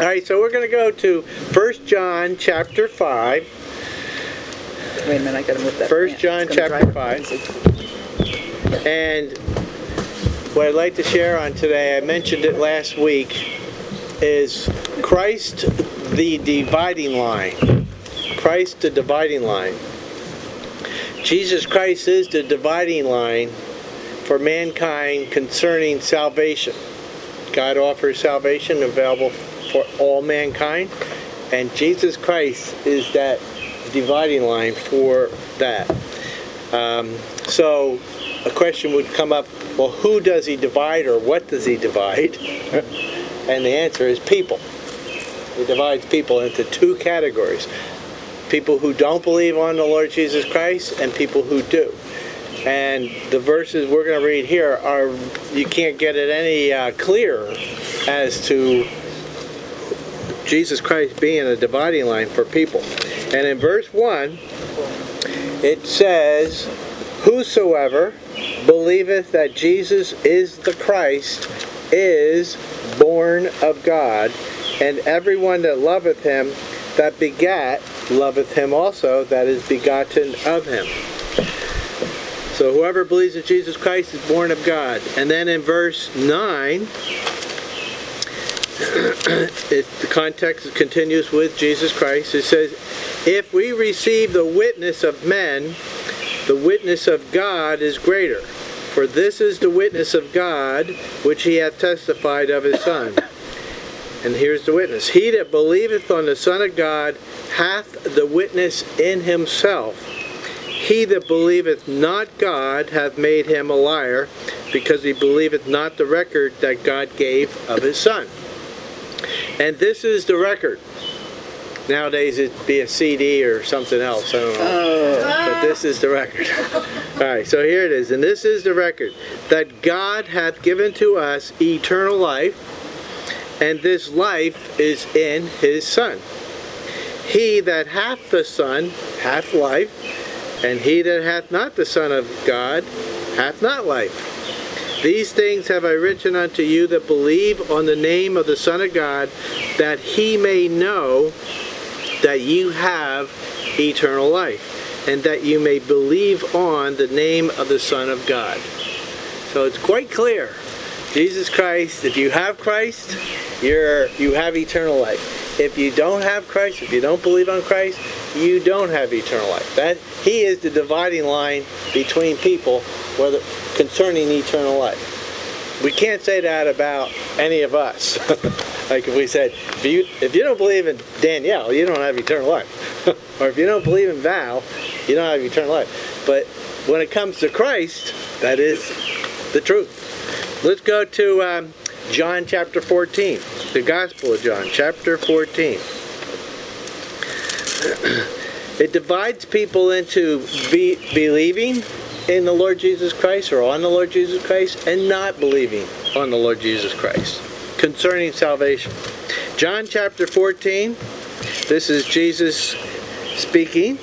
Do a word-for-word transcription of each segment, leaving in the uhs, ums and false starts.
All right, so we're going to go to First John chapter five. Wait a minute, I got to move that. First John chapter five. And what I'd like to share on today, I mentioned it last week, is Christ the dividing line. Christ the dividing line. Jesus Christ is the dividing line for mankind concerning salvation. God offers salvation available for all mankind, and Jesus Christ is that dividing line for that. Um, so a question would come up, well, who does he divide, or what does he divide? And the answer is people. He divides people into two categories. People who don't believe on the Lord Jesus Christ and people who do. And the verses we're going to read here are, you can't get it any uh, clearer as to Jesus Christ being a dividing line for people. And in verse one, it says, whosoever believeth that Jesus is the Christ is born of God, and everyone that loveth him that begat loveth him also that is begotten of him. So whoever believes in Jesus Christ is born of God. And then in verse nine, it, the context continues with Jesus Christ. It says, if we receive the witness of men, the witness of God is greater. For this is the witness of God, which he hath testified of his Son. And here's the witness. He that believeth on the Son of God hath the witness in himself. He that believeth not God hath made him a liar, because he believeth not the record that God gave of his Son. And this is the record. Nowadays it'd be a C D or something else, I don't know. Oh. But this is the record. Alright, so here it is. And this is the record, that God hath given to us eternal life, and this life is in his Son. He that hath the Son hath life, and he that hath not the Son of God hath not life. These things have I written unto you that believe on the name of the Son of God, that he may know that you have eternal life, and that you may believe on the name of the Son of God. So it's quite clear. Jesus Christ, if you have Christ, you're you have eternal life. If you don't have Christ, if you don't believe on Christ, you don't have eternal life. That he is the dividing line between people, whether concerning eternal life. We can't say that about any of us. Like if we said, if you if you don't believe in Danielle, you don't have eternal life. Or if you don't believe in Val, you don't have eternal life. But when it comes to Christ, that is the truth. Let's go to um, John chapter fourteen. The Gospel of John, chapter fourteen. It divides people into be, believing in the Lord Jesus Christ, or on the Lord Jesus Christ, and not believing on the Lord Jesus Christ concerning salvation. John chapter fourteen, this is Jesus speaking.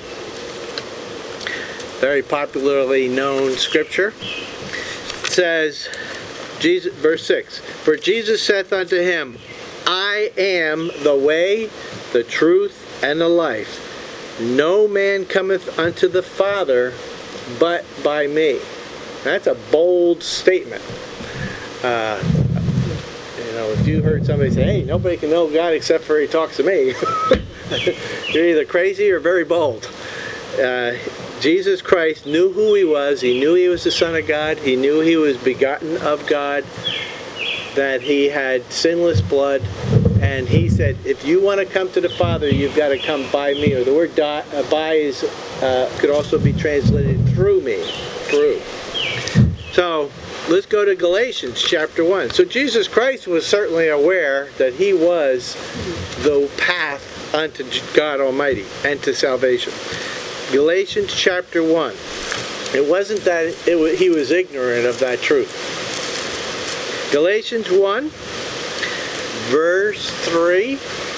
Very popularly known scripture. It says, Jesus, verse six, for Jesus saith unto him, I am the way, the truth, and the life. No man cometh unto the Father but by me. That's a bold statement. Uh, you know, if you heard somebody say, hey, nobody can know God except for he talks to me, you're either crazy or very bold. Uh, Jesus Christ knew who he was. He knew he was the Son of God. He knew he was begotten of God, that he had sinless blood. And he said, if you want to come to the Father, you've got to come by me. Or the word di- uh, by is, uh, could also be translated through me. Through. So, let's go to Galatians chapter one. So Jesus Christ was certainly aware that he was the path unto God Almighty and to salvation. Galatians chapter one. It wasn't that it was, he was ignorant of that truth. Galatians one. Verse three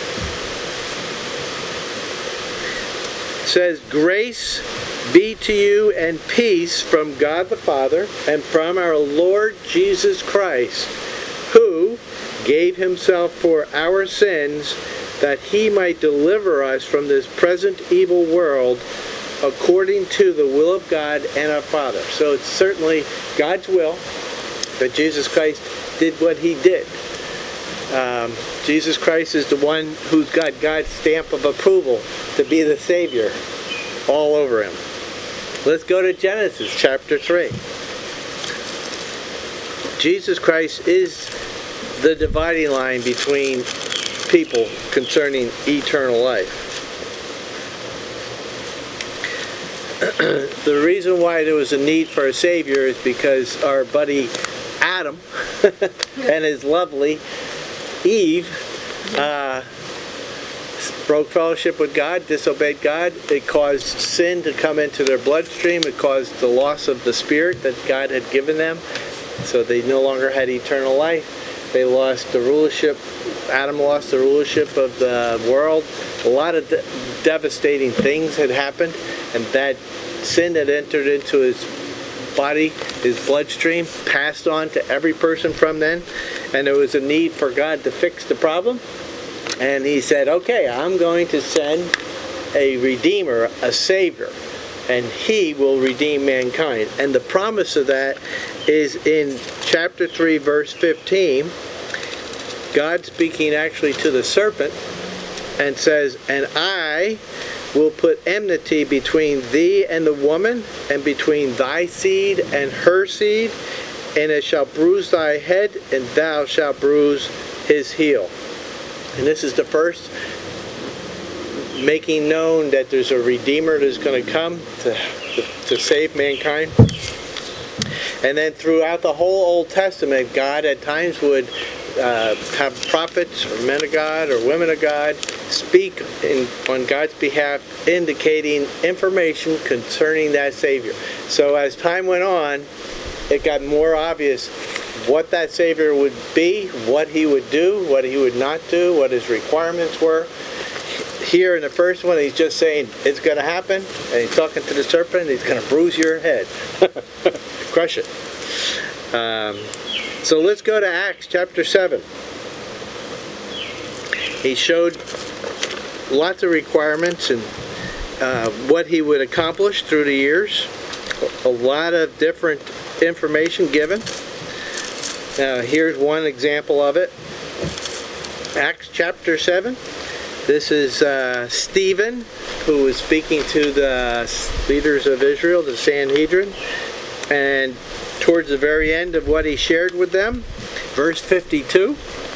says, grace be to you and peace from God the Father and from our Lord Jesus Christ, who, gave himself for our sins, that he might deliver us from this present evil world, according to the will of God and our Father. So it's certainly God's will that Jesus Christ did what he did. Um, Jesus Christ is the one who's got God's stamp of approval to be the Savior all over him. Let's go to Genesis chapter three. Jesus Christ is the dividing line between people concerning eternal life. The reason why there was a need for a Savior is because our buddy Adam and his lovely Eve uh, broke fellowship with God, disobeyed God. It caused sin to come into their bloodstream. It caused the loss of the Spirit that God had given them. So they no longer had eternal life. They lost the rulership. Adam lost the rulership of the world. A lot of de- devastating things had happened, and that sin had entered into his body, his bloodstream, passed on to every person from then, and there was a need for God to fix the problem. And he said, okay, I'm going to send a Redeemer, a Savior, and he will redeem mankind. And the promise of that is in chapter three, verse fifteen. God speaking actually to the serpent and says, and I will put enmity between thee and the woman, and between thy seed and her seed, and it shall bruise thy head, and thou shalt bruise his heel. And this is the first making known that there's a Redeemer that's going to come to, to, to save mankind. And then throughout the whole Old Testament, God at times would uh, have prophets or men of God or women of God speak in, on God's behalf, indicating information concerning that Savior. So as time went on, it got more obvious what that Savior would be, what he would do, what he would not do, what his requirements were. Here in the first one, he's just saying it's going to happen, and he's talking to the serpent, and he's going to bruise your head. Crush it. Um, so let's go to Acts chapter seven. He showed lots of requirements and uh, what he would accomplish through the years. A lot of different information given. Uh, here's one example of it. Acts chapter seven. This is uh, Stephen, who was speaking to the leaders of Israel, the Sanhedrin. And towards the very end of what he shared with them, verse fifty-two,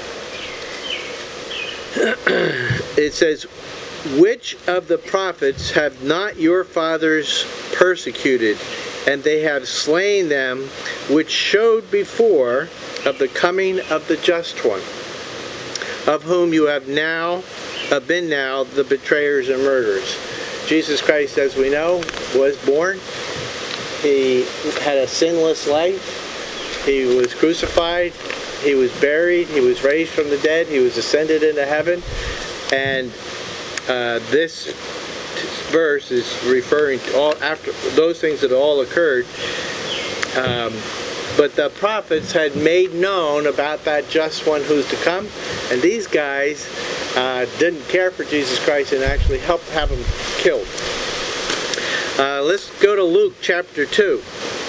it says, which of the prophets have not your fathers persecuted? And they have slain them, which showed before of the coming of the just one, of whom you have now have been now the betrayers and murderers. Jesus Christ, as we know, was born. He had a sinless life. He was crucified. He was buried. He was raised from the dead. He was ascended into heaven. And uh, this verse is referring to all after those things that all occurred. Um, but the prophets had made known about that just one who's to come, and these guys uh, didn't care for Jesus Christ and actually helped have him killed. Uh, let's go to Luke chapter two.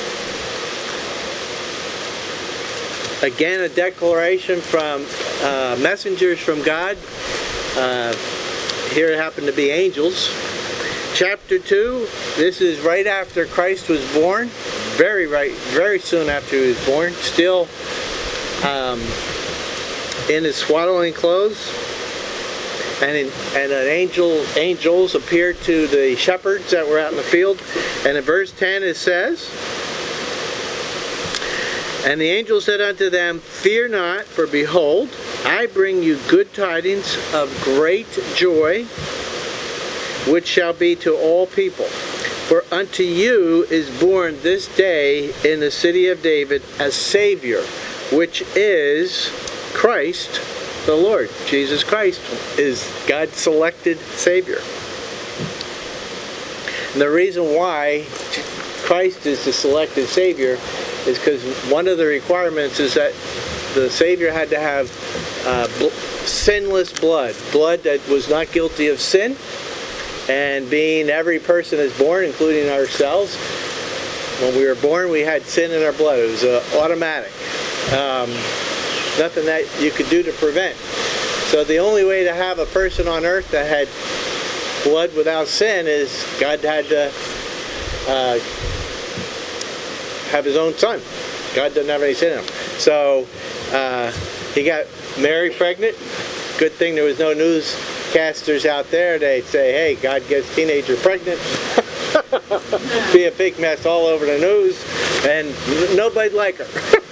Again, a declaration from uh, messengers from God. Uh, here it happened to be angels. Chapter two, this is right after Christ was born, very right, very soon after he was born, still um, in his swaddling clothes, and in, and an angel angels appeared to the shepherds that were out in the field, and in verse ten it says, and the angel said unto them, fear not, for behold, I bring you good tidings of great joy, which shall be to all people. For unto you is born this day in the city of David a Savior, which is Christ the Lord. Jesus Christ is God's selected Savior. And the reason why Christ is the selected Savior is because one of the requirements is that the Savior had to have uh, bl- sinless blood, blood that was not guilty of sin. And being every person is born, including ourselves, when we were born, we had sin in our blood. It was uh, automatic. Um, nothing that you could do to prevent. So the only way to have a person on earth that had blood without sin is God had to uh, have his own son. God doesn't have any sin in him. So uh, he got Mary pregnant. Good thing there was no newscasters out there. They'd say, hey, God gets teenager pregnant. Be a big mess all over the news, and nobody'd like her.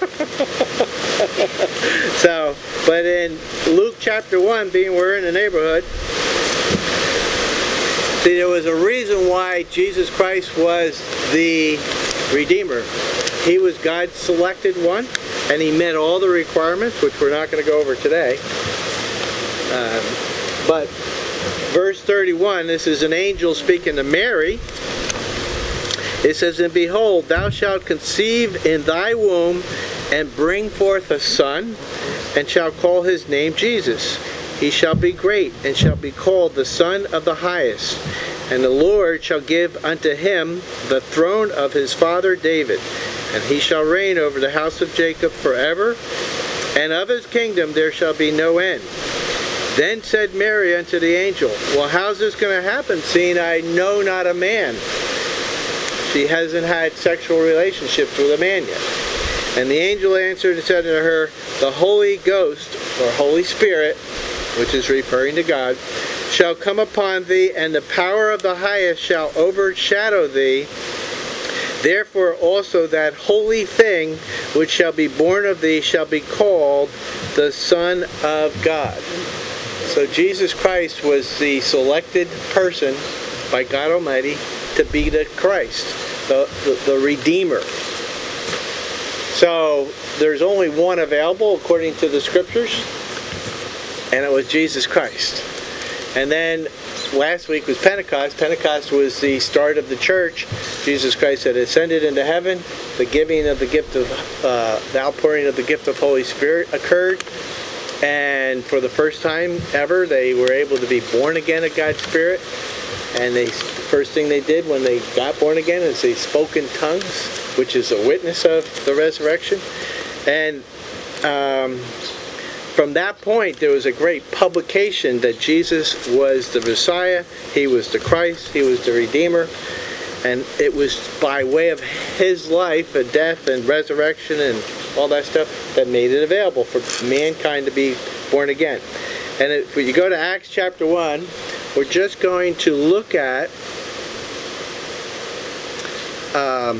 So, but in Luke chapter one, being we're in the neighborhood, see, there was a reason why Jesus Christ was the Redeemer. He was God's selected one, and he met all the requirements, which we're not going to go over today. Um, but verse thirty-one, this is an angel speaking to Mary. It says, and behold, thou shalt conceive in thy womb, and bring forth a son, and shalt call his name Jesus. He shall be great, and shall be called the Son of the Highest. And the Lord shall give unto him the throne of his father David. And he shall reign over the house of Jacob forever, and of his kingdom there shall be no end. Then said Mary unto the angel, well, how's this going to happen, seeing I know not a man? She hasn't had sexual relationships with a man yet. And the angel answered and said unto her, the Holy Ghost, or Holy Spirit, which is referring to God, shall come upon thee, and the power of the highest shall overshadow thee. Therefore also that holy thing which shall be born of thee shall be called the Son of God. So Jesus Christ was the selected person by God Almighty to be the Christ, the, the, the Redeemer. So there's only one available according to the Scriptures, and it was Jesus Christ. And then last week was Pentecost. Pentecost was the start of the church. Jesus Christ had ascended into heaven. The giving of the gift of, uh, the outpouring of the gift of Holy Spirit occurred. And for the first time ever, they were able to be born again of God's Spirit. And they, the first thing they did when they got born again is they spoke in tongues, which is a witness of the resurrection. And um, from that point, there was a great publication that Jesus was the Messiah, he was the Christ, he was the Redeemer. And it was by way of his life and death and resurrection and all that stuff that made it available for mankind to be born again. And if you go to Acts chapter one, we're just going to look at um,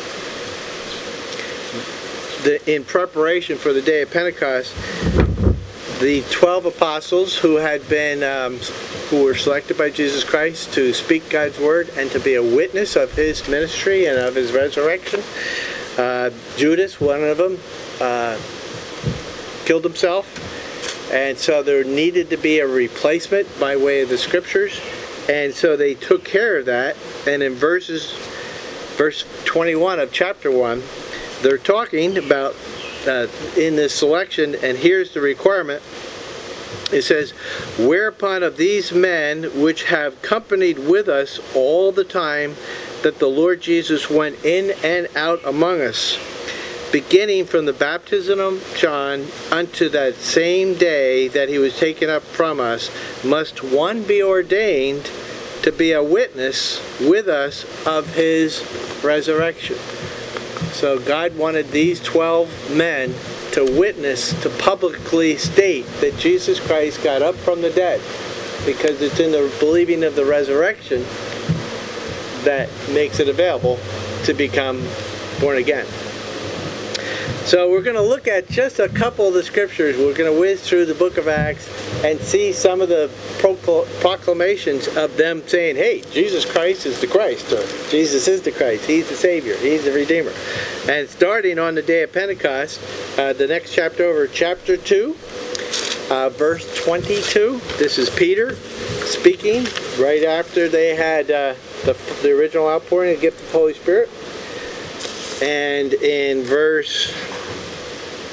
the, in preparation for the day of Pentecost, the twelve apostles who had been um, who were selected by Jesus Christ to speak God's word and to be a witness of his ministry and of his resurrection. Uh, Judas, one of them, uh, killed himself. And so there needed to be a replacement by way of the Scriptures. And so they took care of that. And in verses, verse twenty-one of chapter one, they're talking about uh, in this selection, and here's the requirement. It says, whereupon of these men which have companied with us all the time that the Lord Jesus went in and out among us, beginning from the baptism of John unto that same day that he was taken up from us, must one be ordained to be a witness with us of his resurrection. So God wanted these twelve men to witness, to publicly state that Jesus Christ got up from the dead, because it's in the believing of the resurrection that makes it available to become born again. So we're going to look at just a couple of the scriptures. We're going to whiz through the book of Acts and see some of the procl- proclamations of them saying, hey, Jesus Christ is the Christ, or Jesus is the Christ, he's the Savior, he's the Redeemer. And starting on the day of Pentecost, uh, the next chapter over, chapter two, uh, verse twenty-two, this is Peter speaking right after they had uh, the, the original outpouring of the gift of the Holy Spirit. And in verse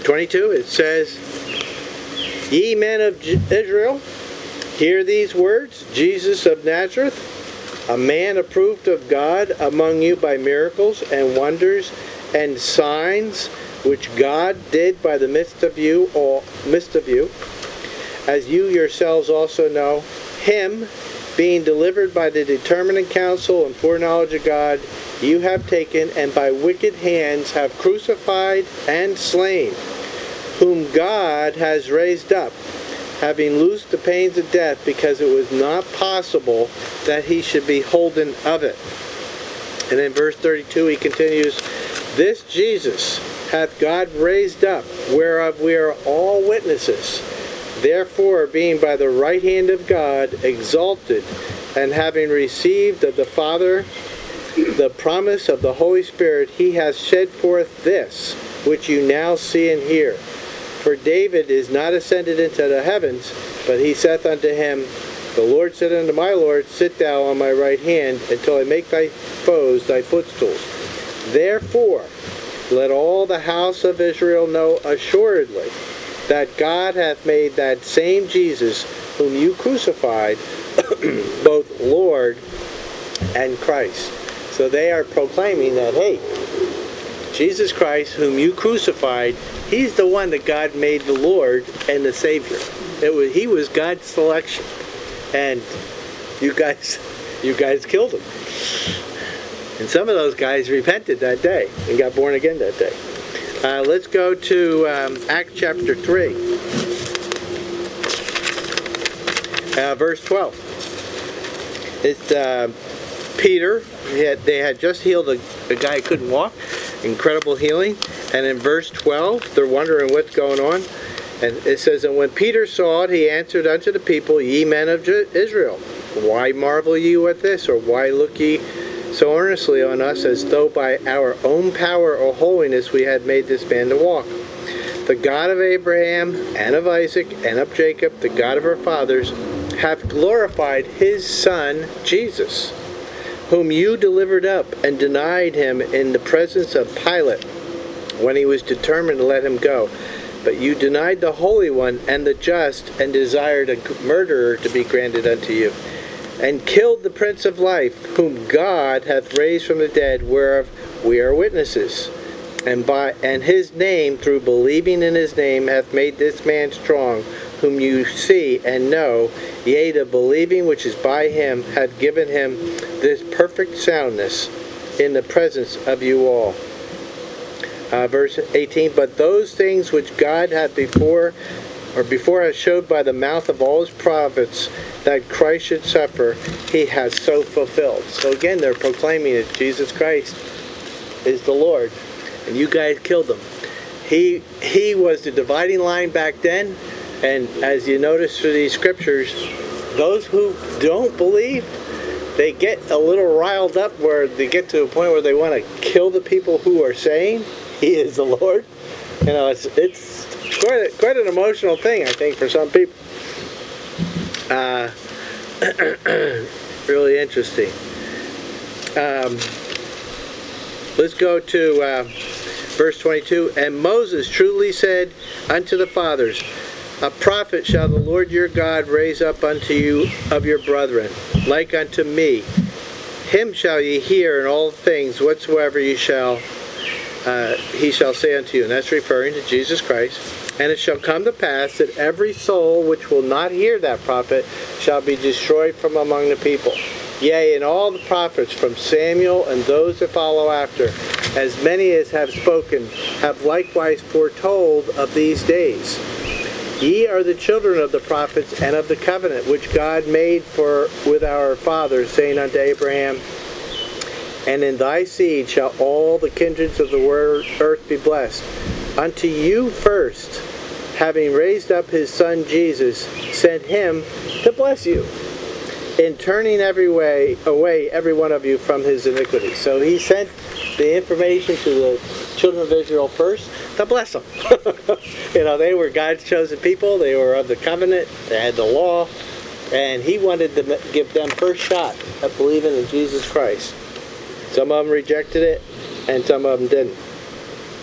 twenty-two, it says, Ye men of Israel, hear these words, Jesus of Nazareth, a man approved of God among you by miracles and wonders and signs which God did by the midst of you, or midst of you, as you yourselves also know, him being delivered by the determinate counsel and foreknowledge of God, you have taken and by wicked hands have crucified and slain, whom God has raised up, having loosed the pains of death, because it was not possible that he should be holden of it. And in verse thirty-two he continues, This Jesus hath God raised up, whereof we are all witnesses. Therefore, being by the right hand of God exalted, and having received of the Father the promise of the Holy Spirit, he has shed forth this, which you now see and hear. For David is not ascended into the heavens, but he saith unto him, The Lord said unto my Lord, Sit thou on my right hand, until I make thy foes thy footstools. Therefore, let all the house of Israel know assuredly that God hath made that same Jesus, whom you crucified, both Lord and Christ. So they are proclaiming that, hey, Jesus Christ, whom you crucified, he's the one that God made the Lord and the Savior. It was, he was God's selection. And you guys, you guys killed him. And some of those guys repented that day and got born again that day. Uh, let's go to um, Acts chapter three, uh, verse twelve. It's uh, Peter. He had, they had just healed a, a guy who couldn't walk. Incredible healing. And in verse twelve, they're wondering what's going on. And it says, And when Peter saw it, he answered unto the people, Ye men of Israel, why marvel ye at this? Or why look ye so earnestly on us, as though by our own power or holiness we had made this man to walk? The God of Abraham, and of Isaac, and of Jacob, the God of our fathers, hath glorified his Son, Jesus, whom you delivered up, and denied him in the presence of Pilate, when he was determined to let him go. But you denied the Holy One and the just, and desired a murderer to be granted unto you, and killed the Prince of Life, whom God hath raised from the dead, whereof we are witnesses. And by and his name, through believing in his name, hath made this man strong, whom you see and know, yea, the believing which is by him hath given him this perfect soundness in the presence of you all. Uh, verse eighteen, But those things which God hath before, or before hath showed by the mouth of all his prophets, that Christ should suffer, he has so fulfilled. So again, they're proclaiming that Jesus Christ is the Lord, and you guys killed him. He he was the dividing line back then, and as you notice through these scriptures, those who don't believe, they get a little riled up where they get to a point where they want to kill the people who are saying he is the Lord. You know, it's it's quite, a, quite an emotional thing, I think, for some people. Uh, really interesting. Um, let's go to uh, verse twenty-two. And Moses truly said unto the fathers, A prophet shall the Lord your God raise up unto you of your brethren, like unto me. Him shall ye hear in all things whatsoever ye shall, uh, he shall say unto you. And that's referring to Jesus Christ. And it shall come to pass that every soul which will not hear that prophet shall be destroyed from among the people. Yea, and all the prophets from Samuel and those that follow after, as many as have spoken, have likewise foretold of these days. Ye are the children of the prophets and of the covenant which God made for with our fathers, saying unto Abraham, And in thy seed shall all the kindreds of the earth be blessed. Unto you first, having raised up his Son Jesus, sent him to bless you, in turning every way away every one of you from his iniquity. So he sent the information to the children of Israel first to bless them. You know, they were God's chosen people. They were of the covenant. They had the law. And he wanted to give them first shot at believing in Jesus Christ. Some of them rejected it, and some of them didn't.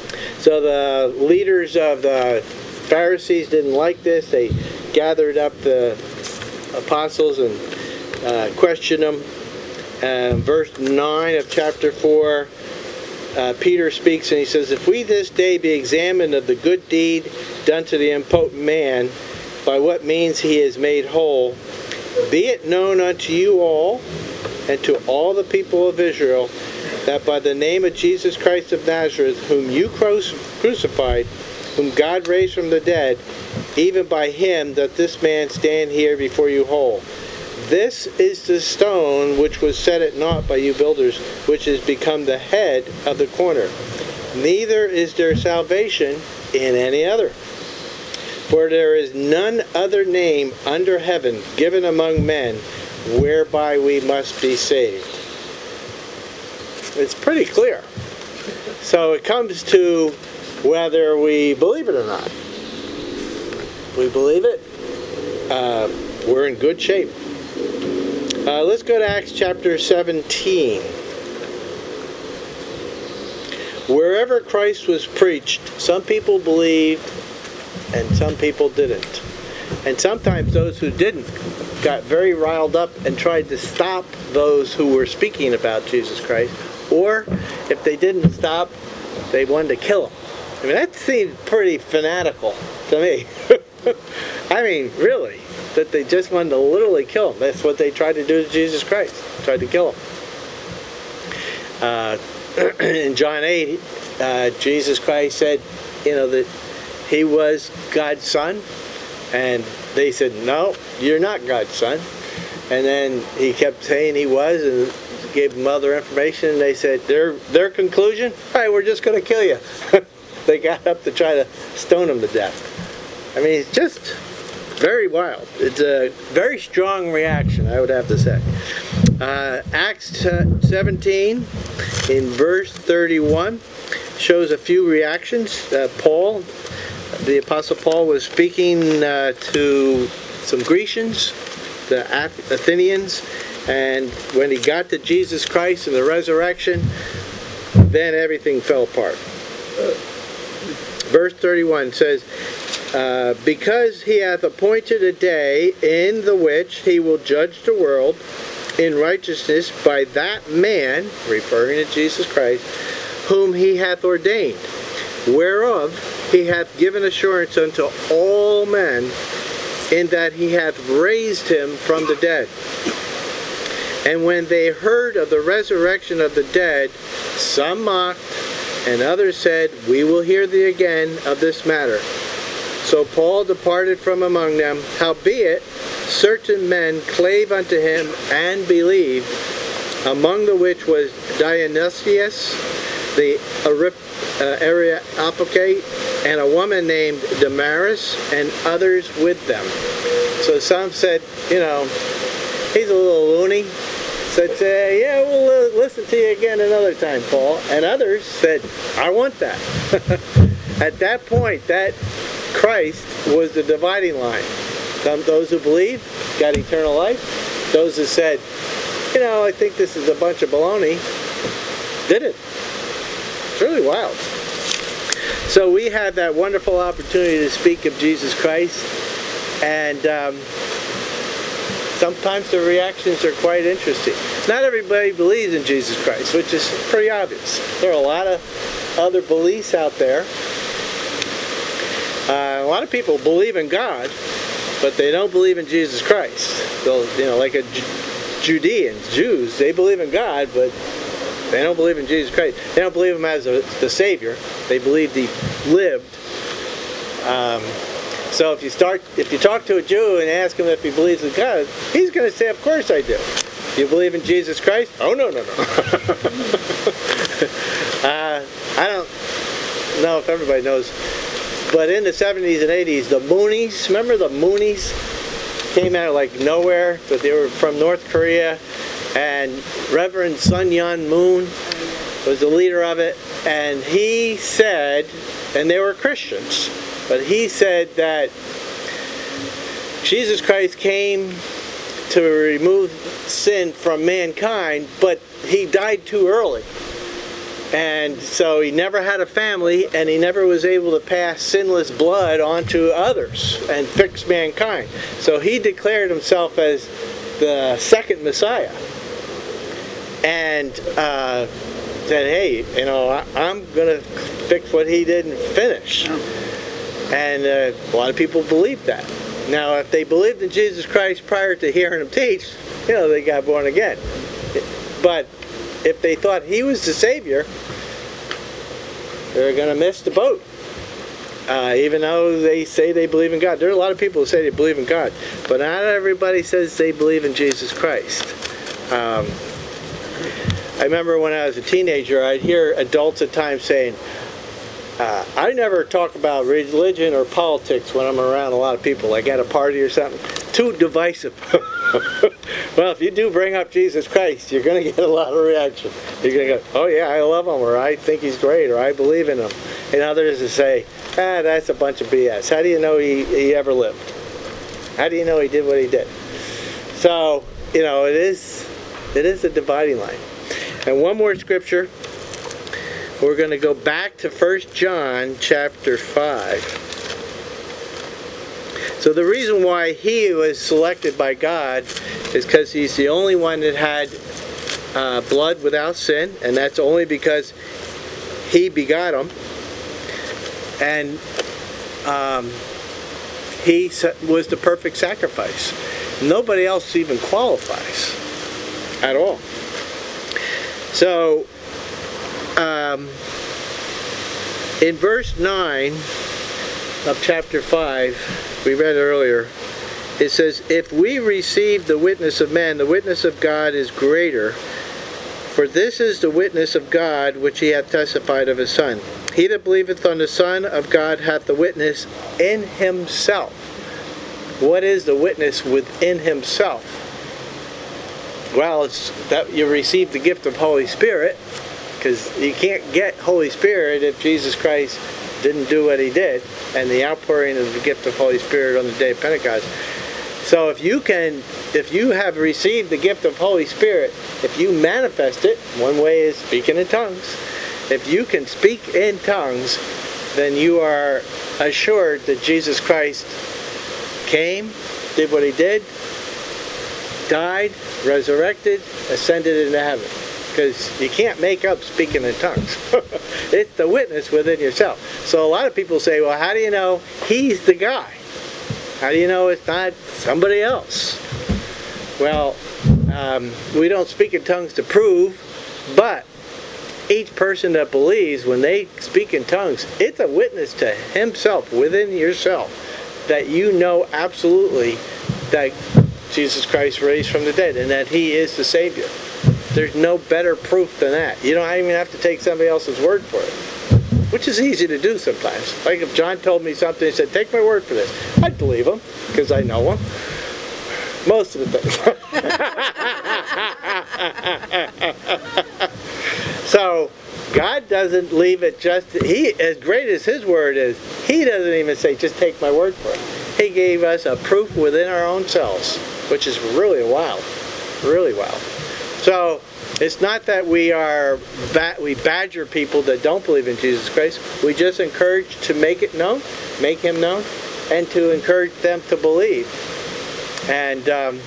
So the leaders of the Pharisees didn't like this. They gathered up the apostles and uh, questioned them. Uh, verse nine of chapter four, uh, Peter speaks and he says, "If we this day be examined of the good deed done to the impotent man, by what means he is made whole, be it known unto you all and to all the people of Israel, that by the name of Jesus Christ of Nazareth, whom you crucified, whom God raised from the dead, even by him that this man stand here before you whole. This is the stone which was set at naught by you builders, which is become the head of the corner. Neither is there salvation in any other. For there is none other name under heaven given among men whereby we must be saved." It's pretty clear. So it comes to whether we believe it or not. If we believe it, uh, we're in good shape. Uh, let's go to Acts chapter seventeen. Wherever Christ was preached, some people believed and some people didn't. And sometimes those who didn't got very riled up and tried to stop those who were speaking about Jesus Christ. Or if they didn't stop, they wanted to kill him. I mean, that seemed pretty fanatical to me. I mean, really, that they just wanted to literally kill him. That's what they tried to do to Jesus Christ. Tried to kill him. Uh, in John eight, uh, Jesus Christ said, you know, that he was God's son. And they said, "No, you're not God's son." And then he kept saying he was, and gave them other information, and they said, their their conclusion, "All right, we're just going to kill you." They got up to try to stone him to death. I mean, it's just very wild. It's a very strong reaction, I would have to say. Uh, Acts seventeen, in verse thirty-one, shows a few reactions. Uh, Paul, the Apostle Paul, was speaking uh, to some Grecians, the Athenians, and when he got to Jesus Christ and the resurrection, then everything fell apart. Verse thirty-one says, uh, "Because he hath appointed a day in the which he will judge the world in righteousness by that man," referring to Jesus Christ, "whom he hath ordained, whereof he hath given assurance unto all men, in that he hath raised him from the dead." And when they heard of the resurrection of the dead, some mocked, and others said, "We will hear thee again of this matter." So Paul departed from among them. Howbeit, certain men clave unto him and believed, among the which was Dionysius the Areopagite, and a woman named Damaris, and others with them. So some said, you know, he's a little loony. Said, uh, yeah, we'll uh, listen to you again another time, Paul. And others said, I want that. At that point, that Christ was the dividing line. Some, those who believed got eternal life. Those who said, you know, I think this is a bunch of baloney, didn't. It's really wild. So we had that wonderful opportunity to speak of Jesus Christ, and um, sometimes the reactions are quite interesting. Not everybody believes in Jesus Christ, which is pretty obvious. There are a lot of other beliefs out there. Uh, a lot of people believe in God, but they don't believe in Jesus Christ. They'll, you know, like a Judeans, Jews, they believe in God, but they don't believe in Jesus Christ. They don't believe him as a, the Savior. They believed he lived. Um, so if you start, if you talk to a Jew and ask him if he believes in God, he's going to say, "Of course I do." You believe in Jesus Christ? Oh no no no. uh, I don't know if everybody knows, but in the seventies and eighties, the Moonies, remember the Moonies? Came out of like nowhere, but they were from North Korea. And Reverend Sun Yun Moon was the leader of it, and he said, and they were Christians, but he said that Jesus Christ came to remove sin from mankind, but he died too early. And so he never had a family, and he never was able to pass sinless blood onto others and fix mankind. So he declared himself as the second Messiah. And uh, said, hey, you know, I, I'm going to fix what he didn't finish. And uh, a lot of people believed that. Now, if they believed in Jesus Christ prior to hearing him teach, you know, they got born again. But if they thought he was the Savior, they're going to miss the boat. Uh, even though they say they believe in God. There are a lot of people who say they believe in God. But not everybody says they believe in Jesus Christ. Um, I remember when I was a teenager, I'd hear adults at times saying, uh, I never talk about religion or politics when I'm around a lot of people, like at a party or something. Too divisive. Well, if you do bring up Jesus Christ, you're going to get a lot of reaction. You're going to go, oh yeah, I love him, or I think he's great, or I believe in him. And others will say, ah, that's a bunch of B S. How do you know he, he ever lived? How do you know he did what he did? So, you know, it is, it is a dividing line. And one more scripture. We're going to go back to First John chapter five. So the reason why he was selected by God is because he's the only one that had uh, blood without sin, and that's only because he begot him. And um, he was the perfect sacrifice. Nobody else even qualifies at all. So, um, in verse nine of chapter five, we read earlier, it says, if we receive the witness of men, the witness of God is greater. For this is the witness of God which he hath testified of his Son. He that believeth on the Son of God hath the witness in himself. What is the witness within himself? Well, it's that you receive the gift of Holy Spirit, because you can't get Holy Spirit if Jesus Christ didn't do what he did, and the outpouring of the gift of Holy Spirit on the day of Pentecost. So if you can, if you have received the gift of Holy Spirit, if you manifest it, one way is speaking in tongues. If you can speak in tongues, then you are assured that Jesus Christ came, did what he did, died, resurrected, ascended into heaven. Because you can't make up speaking in tongues. It's the witness within yourself. So a lot of people say, well, how do you know he's the guy? How do you know it's not somebody else? Well, um, we don't speak in tongues to prove, but each person that believes, when they speak in tongues, it's a witness to himself, within yourself, that you know absolutely that Jesus Christ raised from the dead and that he is the Savior. There's no better proof than that. You don't even have to take somebody else's word for it, which is easy to do sometimes. Like if John told me something and said, take my word for this, I'd believe him because I know him. Most of the things. So God doesn't leave it just, he, as great as his word is, he doesn't even say, just take my word for it. He gave us a proof within our own selves, which is really wild, really wild. So it's not that we are ba- we badger people that don't believe in Jesus Christ. We just encourage to make it known, make him known, and to encourage them to believe. And um,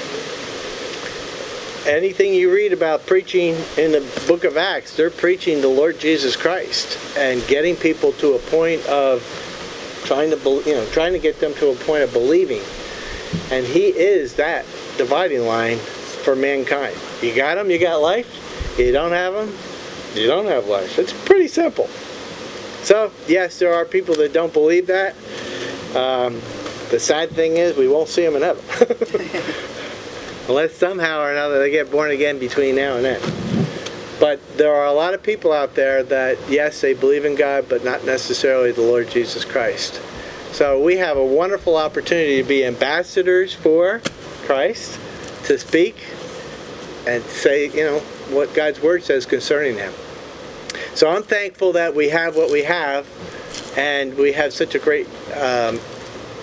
anything you read about preaching in the book of Acts, they're preaching the Lord Jesus Christ and getting people to a point of trying to, be, you know, trying to get them to a point of believing. And he is that dividing line for mankind. You got him, you got life. You don't have him, you don't have life. It's pretty simple. So, yes, there are people that don't believe that. Um, the sad thing is we won't see them in heaven. Unless somehow or another they get born again between now and then. But there are a lot of people out there that, yes, they believe in God, but not necessarily the Lord Jesus Christ. So we have a wonderful opportunity to be ambassadors for Christ, to speak and say, you know, what God's Word says concerning him. So I'm thankful that we have what we have, and we have such a great um,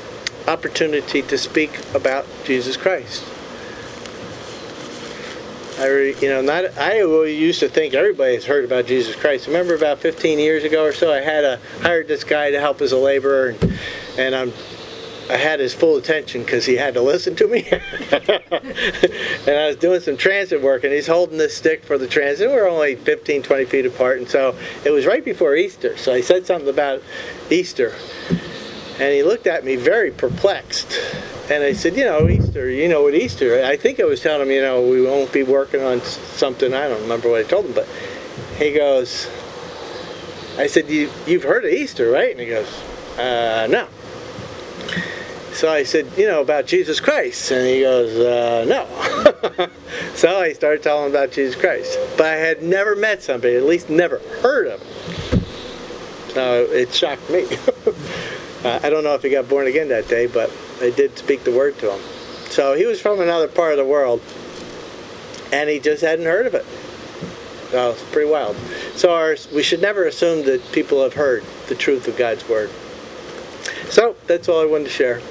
opportunity to speak about Jesus Christ. I, re, you know, not. I always used to think everybody has heard about Jesus Christ. Remember, about fifteen years ago or so, I had a hired this guy to help as a laborer, and, and I'm, I had his full attention because he had to listen to me. And I was doing some transit work, and he's holding this stick for the transit. We're only fifteen, twenty feet apart, and so it was right before Easter. So I said something about Easter, and he looked at me very perplexed. And I said, you know, Easter, you know what Easter, I think I was telling him, you know, we won't be working on something, I don't remember what I told him, but he goes, I said, you, you've heard of Easter, right? And he goes, uh, no. So I said, you know, about Jesus Christ. And he goes, uh, no. So I started telling him about Jesus Christ. But I had never met somebody, at least never heard of him. So it shocked me. uh, I don't know if he got born again that day, but I did speak the word to him. So he was from another part of the world, and he just hadn't heard of it. So it's pretty wild. So our, we should never assume that people have heard the truth of God's word. So that's all I wanted to share.